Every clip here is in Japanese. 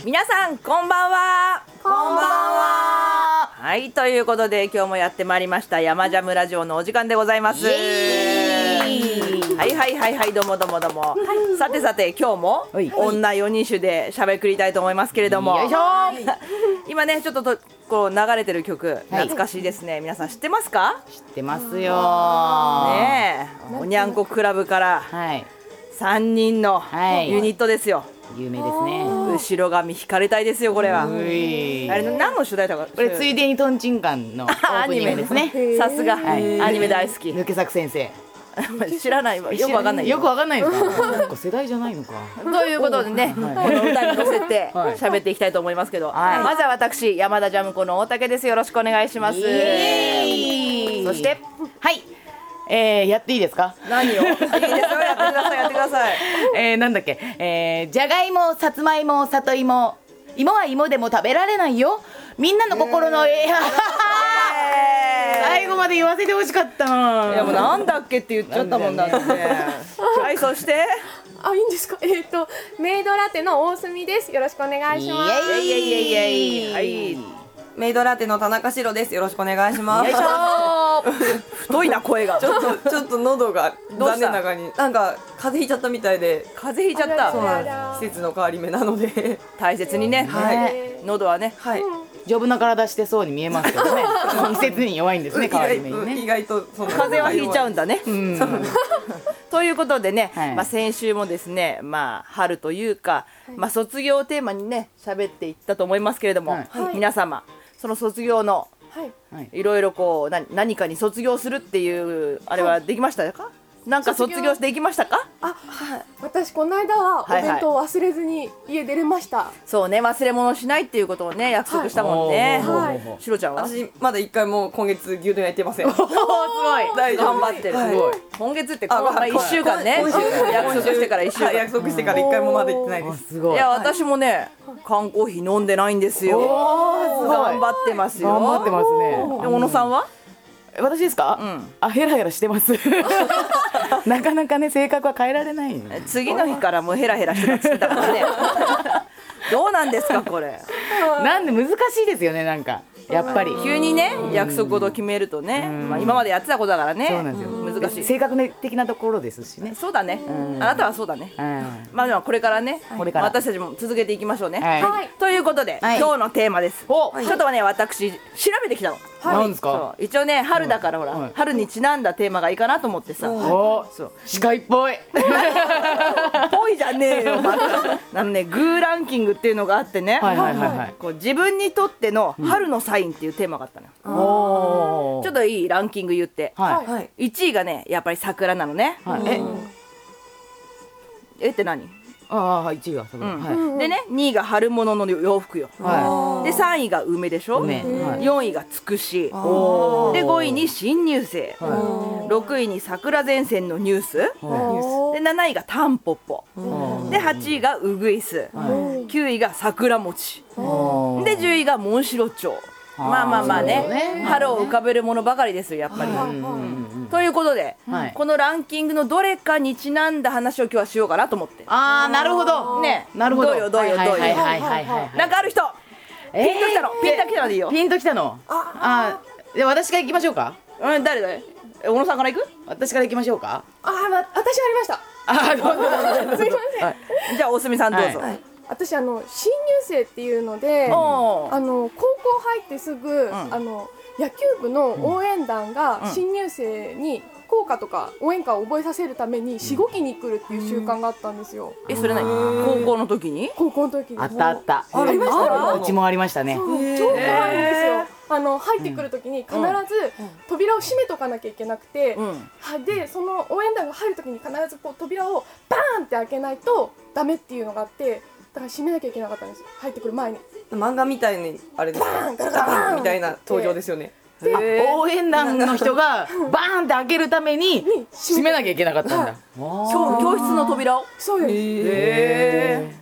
皆さんこんばんは。 こんばんは。 はい、ということで今日もやってまいりました山ジャムラジオのお時間でございます。はいどうも、さて今日も女4人種で喋りたいと思いますけれども、よいしょ今ねちょっとこう流れてる曲懐かしいですね、皆さん知ってますか？ 知ってますよねえ、おにゃんこクラブから3人のユニットですよ。 有名ですね。 後ろ髪引かれたいですよ、これは。あれ何の主題歌か、 これついでにトンチンカンのオープニングですね。 さすが、アニメ大好き。 抜け作先生知らないわ、よくわかんない。 よくわかんないですか？なんか世代じゃないのか。 ということでね、この歌に乗せて喋っていきたいと思いますけど、まずは私山田ジャムコの大竹です。よろしくお願いします。そしてやっていいですか？ 何を？いいですよ、やってください。 なんだっけ、じゃがいも、さつまいも、里芋、芋は芋でも食べられないよ。みんなの心の最後まで言わせてほしかったな。 いやもうなんだっけって言っちゃったもんだって。はい、そしていいんですか？メイドラテの大隅です。よろしくお願いします。 はい、 メイドラテの田中史郎です。よろしくお願いします。 よいしょ太いな声が。 ちょっと喉が残念ながらになんか風邪ひいちゃったみたいで。 風邪ひいちゃった。 そうなんです。季節の変わり目なので大切にね、喉はね、 丈夫な体してそうに見えますけどね。季節に弱いんですね、変わり目にね。 意外と風邪はひいちゃうんだね。ということでね、先週もですね、春というか、卒業をテーマにね喋っていったと思いますけれども、皆様その卒業のいろいろこう何かに卒業するっていうあれはできましたか？なんか卒業していきましたか？ 私この間はお弁当を忘れずに家出れました。 そうね、忘れ物しないっていうことをね約束したもんね。しろちゃんは？ 私まだ1回も今月牛丼焼いてません。 すごい頑張ってる。今月ってこの1週間ね、約束してから1週間、 約束してから1回もまだ行ってないです。 いや私もね缶コーヒー飲んでないんですよ。頑張ってますよ。 頑張ってますね。 小野さんは？ 私ですか？ヘラヘラしてますなかなかね性格は変えられない。 次の日からもうヘラヘラしてたって言ってたからねどうなんですかこれ。 なんで難しいですよね、なんかやっぱり急にね約束事を決めるとね、今までやってたことだからね。 そうなんですよ、 難しい。 性格的なところですしね。 そうだね、あなたはそうだね。でもこれからね、私たちも続けていきましょうね。ということで今日のテーマです。ちょっとね私調べてきたの。 何ですか？ 一応ね春だからほら春にちなんだテーマがいいかなと思ってさ。 司会っぽいぽいじゃねえよ。グーランキングっていうのがあってね、自分にとっての春のサインっていうテーマがあったのよ。ちょっといいランキング言って、1位がねやっぱり桜なのね。って何 ？1位が桜。 でね2位が春物の洋服よ。で3位が梅でしょ。4位がつくしで5位に新入生、6位に桜前線のニュースで7位がタンポポで8位がウグイス、9位が桜餅で10位がモンシロチョウ。まあね、春を浮かべるものばかりですよやっぱり。ということで、このランキングのどれかにちなんだ話を今日はしようかなと思って。 なるほどね。 なるほど。 どうよなんかある人？ピンときたの？ピンときたのでいいよ。 ピンときたの？で私から行きましょうか？ 誰？小野さんから行く？ 私から行きましょうか？ 私ありました。 すいません。じゃあ大隅さんどうぞ。 私新入生っていうので高校入ってすぐ野球部の応援団が新入生に校歌とか応援歌を覚えさせるためにしごきに来るっていう習慣があったんですよ。 それ何？高校の時に？ 高校の時にあった。 ありました？ うちもありましたね。 超怖いんですよ。入ってくる時に必ず扉を閉めとかなきゃいけなくて、でその応援団が入る時に必ずこう扉をバーンって開けないとダメっていうのがあって、だから閉めなきゃいけなかったんです。入ってくる前に。 漫画みたいにあれですか？バーンみたいな登場ですよね。 応援団の人がバーンって開けるために閉めなきゃいけなかったんだ。 教室の扉を？ そうです。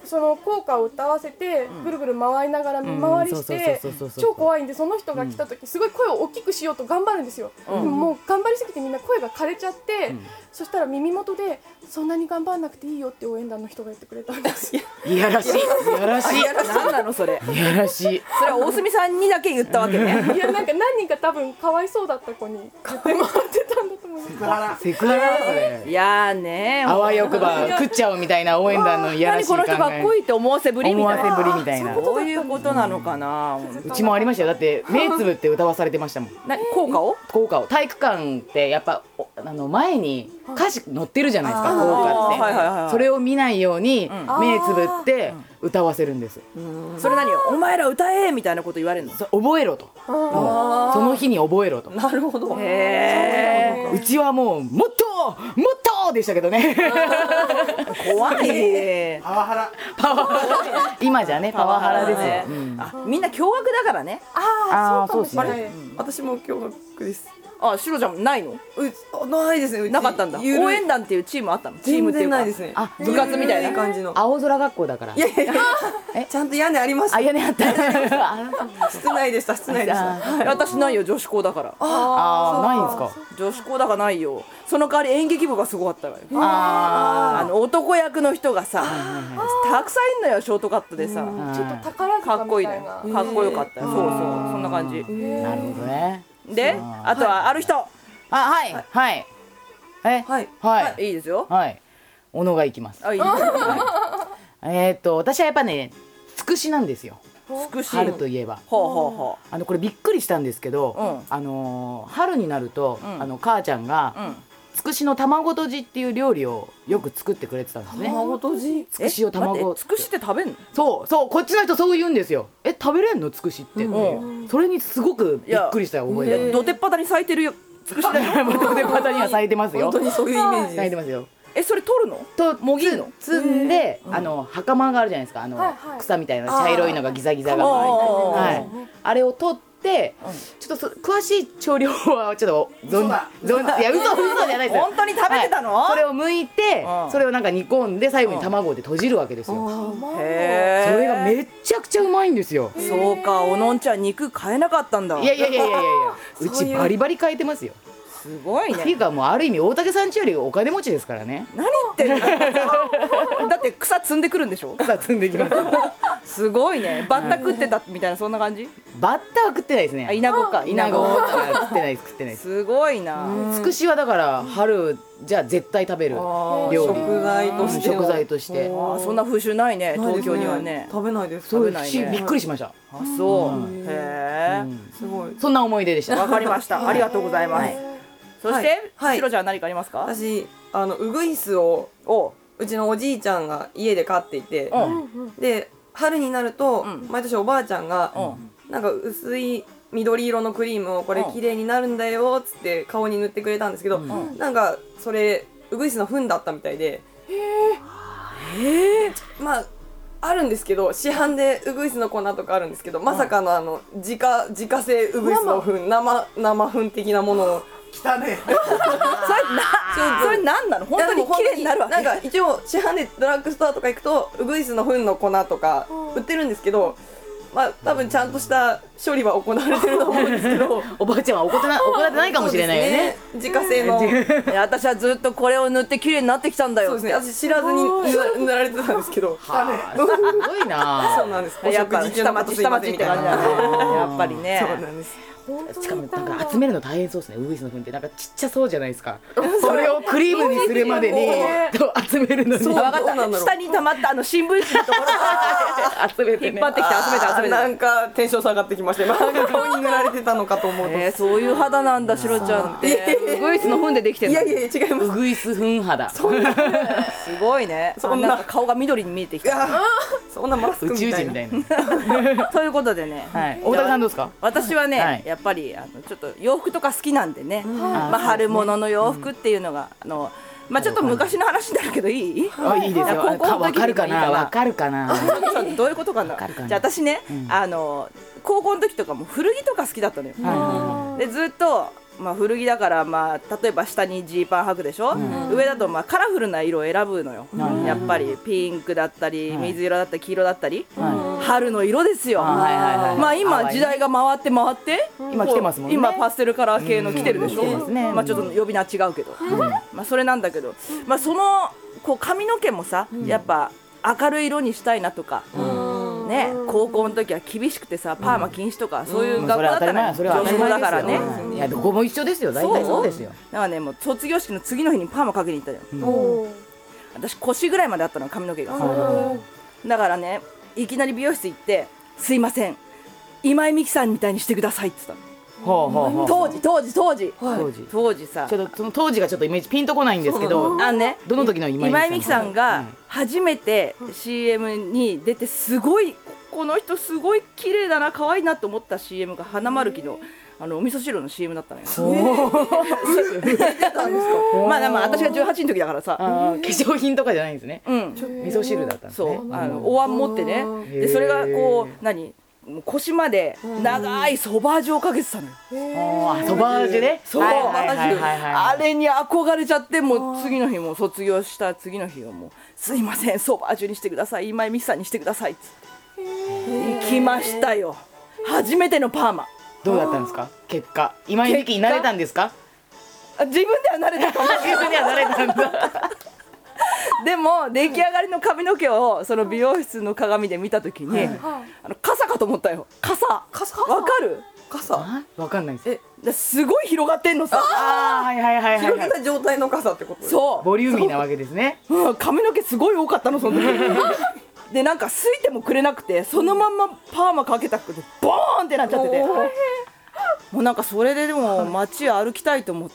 その効果を歌わせてぐるぐる回りながら見回りして超怖いんで、その人が来た時すごい声を大きくしようと頑張るんですよ。でももう頑張りすぎてみんな声が枯れちゃって、そしたら耳元でそんなに頑張らなくていいよって応援団の人が言ってくれたんです。 いやらしい、いやらしい、 何なのそれ。 いやらしい。 それは大隅さんにだけ言ったわけね。 いやなんか何人か多分かわいそうだった子に言って回ってたんだと思います。 セクハラそれ。 いやーね、 あわよくば食っちゃおうみたいな応援団のいやらしい考え。 何この人かっこいいって思わせぶりみたいな。 思わせぶりみたいな。 そういうことなのかな。 うちもありましたよ。だって目つぶって歌わされてましたもん。 効果を？ 効果を。体育館ってやっぱ前に歌詞載ってるじゃないですか。効果って。それを見ないように目つぶって歌わせるんです。 それ何？お前ら歌えみたいなこと言われるの？ 覚えろと。その日に覚えろと。 なるほど。 うちはもうもっとでしたけどね。 怖い。 パワハラ。 今じゃねパワハラですよ。 みんな驚愕だからね。 ああそうですね。 私も驚愕です。 あ、シロちゃんないの？ ないですね。 なかったんだ。応援団っていうチームあったの？チームっていうか。 ないですね。 部活みたいな感じの。 青空学校だから。 いやちゃんと屋根ありました。 屋根あった。 室内でした。 私ないよ、女子校だから。 ないんですか。 女子校だからないよ。その代わり演劇部がすごかったわよ。男役の人がさ、たくさんいんのよ、ショートカットでさ。 ちょっと宝塚みたいな。 かっこよかったよ。そうそう、そんな感じ。 なるほどね。 で、あとはある人。いいですよ。 はい。小野が行きます。 いいですよ。 私はやっぱね、つくしなんですよ。 つくし。 春といえば。 これびっくりしたんですけど、春になると母ちゃんがつくしの卵とじっていう料理をよく作ってくれてたんですね。 卵とじ？ つくしを卵。 つくしって食べんの？ そう、こっちの人そう言うんですよ。食べれんのつくしって。それにすごくびっくりした覚えが。 どてっぱたに咲いてるよ。つくしだよ。 どてっぱたには咲いてますよ。 本当にそういうイメージ。 咲いてますよ。 それ取るの？もぎるの？ 摘んで袴があるじゃないですか。草みたいな茶色いのがギザギザが。あれを取って。ちょっと詳しい調理法はちょっといや嘘じゃないですよ。 本当に食べてたの？ それを剥いてそれをなんか煮込んで最後に卵で閉じるわけですよ。 へえ。 それがめっちゃくちゃうまいんですよ。 そうか、おのんちゃん肉買えなかったんだ。 いやうちバリバリ買えてますよ。 すごいね。 っていうかもうある意味大竹さんちよりお金持ちですからね。 何言ってんの？だって草積んでくるんでしょ？ 草積んできます。 すごいね。バッタ食ってたみたいなそんな感じ？ バッタは食ってないですね。 イナゴか。 イナゴは食ってないです。 すごいな。 つくしはだから春じゃ絶対食べる料理。食材として。 そんな風習ないね、東京にはね。 食べないです。 そうびっくりしました。 そう。へえ。 すごい。 そんな思い出でした。 わかりました。ありがとうございます。そしてシロちゃん何かありますか？ 私ウグイスをうちのおじいちゃんが家で飼っていて、で春になると毎年おばあちゃんがなんか薄い緑色のクリームをこれ綺麗になるんだよっつって顔に塗ってくれたんですけど、なんかそれウグイスの糞だったみたいで、まああるんですけど、市販でウグイスの粉とかあるんですけど、まさかの自家製ウグイスの糞、生糞的なものを。 汚ね。 それ何なの？本当に綺麗になるわけ？ なんか一応市販でドラッグストアとか行くとウグイスの糞の粉とか売ってるんですけど、まあ多分ちゃんとした処理は行われてると思うんですけど、 おばあちゃんは行ってないかもしれないよね。 自家製の。 私はずっとこれを塗って綺麗になってきたんだよ。 そうですね。私知らずに塗られてたんですけど。 すごいな。 そうなんです。 やっぱ下町って感じだね。やっぱりね。 そうなんです。 しかもなんか集めるの大変そうですね。ウグイスの糞ってなんかちっちゃそうじゃないですか。それをクリームにするまでに集めるのに。 分かった。下に溜まった新聞紙のところから集めて引っ張ってきて集めて。 なんかテンション下がってきました。なんか顔に塗られてたのかと思うと。 そういう肌なんだ、シロちゃんって。ウグイスの糞でできてる。 いや違います。 ウグイス糞肌。すごいね。なんか顔が緑に見えてきた。 そんなマスクみたいな。 宇宙人みたいな。 ということでね。 大竹さんどうですか？ 私はね、やっぱりちょっと洋服とか好きなんでね。春物の洋服っていうのがまあちょっと昔の話になるけどいい？ いいですよ。わかるかな。 どういうことかな。じゃあ私ね、高校の時とかも古着とか好きだったのよ。でずっとまあ、古着だからまあ例えば下にジーパン履くでしょ、上だとまあカラフルな色を選ぶのよ、やっぱりピンクだったり水色だったり黄色だったり、春の色ですよ。まあ今時代が回って今来てますもんね。 今パステルカラー系の来てるでしょ、まあちょっと呼び名違うけど、まあそれなんだけど、まあそのこう髪の毛もさ、やっぱ明るい色にしたいなとか、ね、高校の時は厳しくてさパーマ禁止とか、そういう学校だったら女子校だからね、 いやどこも一緒ですよ、大体そうですよ。 だからね、もう卒業式の次の日にパーマかけに行ったよ、私腰ぐらいまであったの髪の毛が、だからねいきなり美容室行って「すいません今井美樹さんみたいにしてください」って言ったの。当時さ、 ちょっとその当時がちょっとイメージピンとこないんですけど、 ね、 どの時の今井美樹さんが初めて CM に出て、すごいこの人すごい綺麗だな可愛いなと思った CM が花丸木のお味噌汁の CM だったのよ。まあ私が18の時だからさ、 化粧品とかじゃないんですね。味噌汁だったんですね。 お椀持ってね、でそれがこう腰まで長いソバージュをかけてたのよ。 ソバージュね。 そう、あれに憧れちゃって、もう次の日も卒業した次の日はもう「すいませんソバージュにしてください、今井美樹さんにしてください」っつって行きましたよ。初めてのパーマ。 どうだったんですか結果。今井美樹になれたんですか？ 自分ではなれたかも。 自分ではなれたんだ。 でも出来上がりの髪の毛をその美容室の鏡で見た時に、傘かと思ったよ。傘わかる？ 傘わかんないです。 すごい広がってんのさ。 広げた状態の傘ってこと？ そう、 ボリューミーなわけですね。 髪の毛すごい多かったのその時。でなんかすいてもくれなくて、そのまんまパーマかけたくてボーンってなっちゃってて、もうなんかそれででも街歩きたいと思って。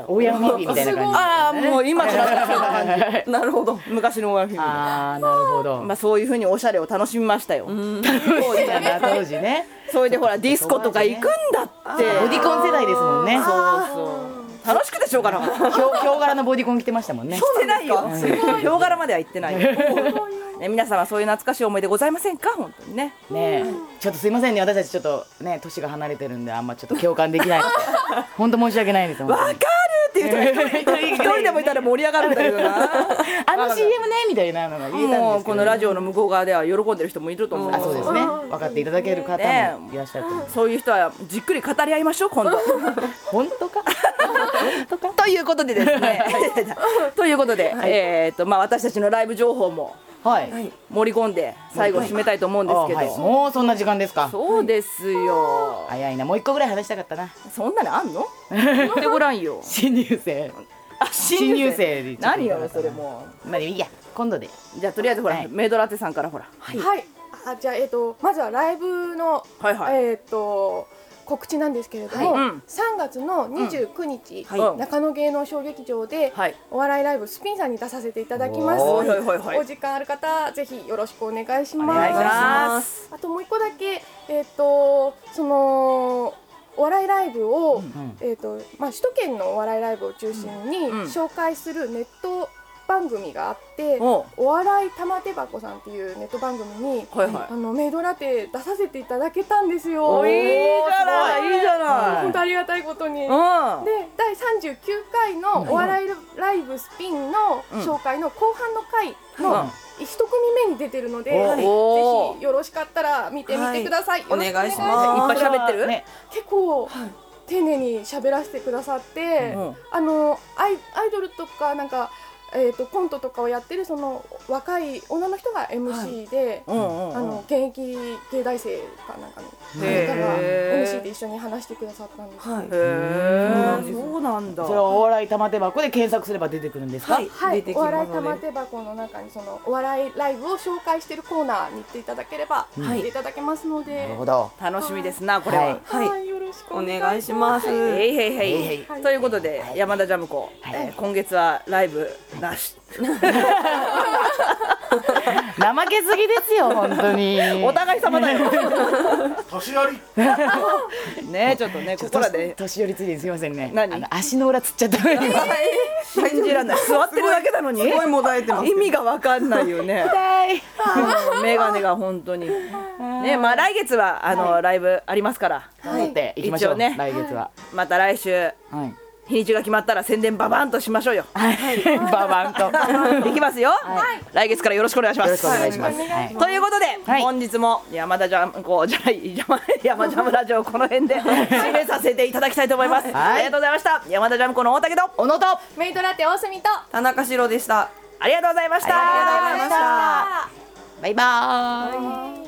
大山フィみたいな感じ。 ああもう今となったらそんな感じ。 なるほど。 昔の大山フィみたいな。 ああなるほど。 まあそういう風におしゃれを楽しみましたよ。 当時ね。 それでほらディスコとか行くんだって。 ボディコン世代ですもんね。 そう楽しくてしょうがなかった。 ヒョウ柄のボディコン着てましたもんね。 してないよ。ヒョウ柄までは行ってないよ。皆様そういう懐かしい思い出ございませんか？本当にね。 ねえ、ちょっとすいませんね、私たちちょっとね年が離れてるんであんまちょっと共感できない。本当申し訳ないです。 わかるっていう人が一人でもいたら盛り上がるんだけどな。 あの CM ねみたいなのが言えたんですけど、 もうこのラジオの向こう側では喜んでる人もいると思う。 あ、そうですね。分かっていただける方もいらっしゃると思う。 そういう人はじっくり語り合いましょう今度。 本当か？ ということでですね。ということで、まあ私たちのライブ情報も盛り込んで最後締めたいと思うんですけど、 もうそんな時間ですか？ そうですよ。 早いな。もう一個ぐらい話したかったな。 そんなのあんの？言ってごらんよ。 新入生。新入生で何よそれもう。まあいいや、今度で。 じゃあとりあえずほらメイドラテさんからほら。 はい。じゃあまずはライブの告知なんですけれども、3月の29日、中野芸能小劇場でお笑いライブスピンさんに出させていただきます。お時間ある方ぜひよろしくお願いします。あともう一個だけそのお笑いライブを首都圏のお笑いライブを中心に紹介するネット番組があって、お笑い玉手箱さんっていうネット番組にメイドラテ出させていただけたんですよ。 いいじゃないいいじゃない。 本当ありがたいことに。で第39回のお笑いライブスピンの紹介の後半の回の1組目に出てるので、ぜひよろしかったら見てみてください。 お願いします。いっぱい喋ってる？ 結構丁寧に喋らせてくださって、アイドルとかなんかコントとかをやってるその若い女の人が MC で、現役芸大生かなんかの方が MC で一緒に話してくださったんです。 そうなんだ。 それはお笑い玉手箱で検索すれば出てくるんですか？ はい、お笑い玉手箱の中にそのお笑いライブを紹介しているコーナーに行っていただければ見ていただけますので。 なるほど。 楽しみですなこれは。 はい、よろしくお願いします。 ということで山田ジャム子、今月はライブなし。 怠けすぎですよ本当に。 お互い様だよ。 年寄り。 ね、ちょっとね、ここらで年寄りついですいませんね。 何足の裏つっちゃった。 信じらんない。座ってるだけなのに。 すごいもだえてます。 意味がわかんないよね。メガネが本当に。ね、まあ来月はライブありますから。 頑張っていきましょう。 一応ね来月は。 また来週はい。 日にちが決まったら宣伝ババンとしましょうよ。 ババンと。 いきますよ。来月からよろしくお願いします。 よろしくお願いします。はいということで、 はい本日も山田ジャムこうじゃない山ジャムラジオこの辺で締めさせていただきたいと思います。ありがとうございました。山田ジャムコの大竹と小野と。 メイドラテ大隅と田中史郎でした。 ありがとうございました。 ありがとうございました。 バイバーイ。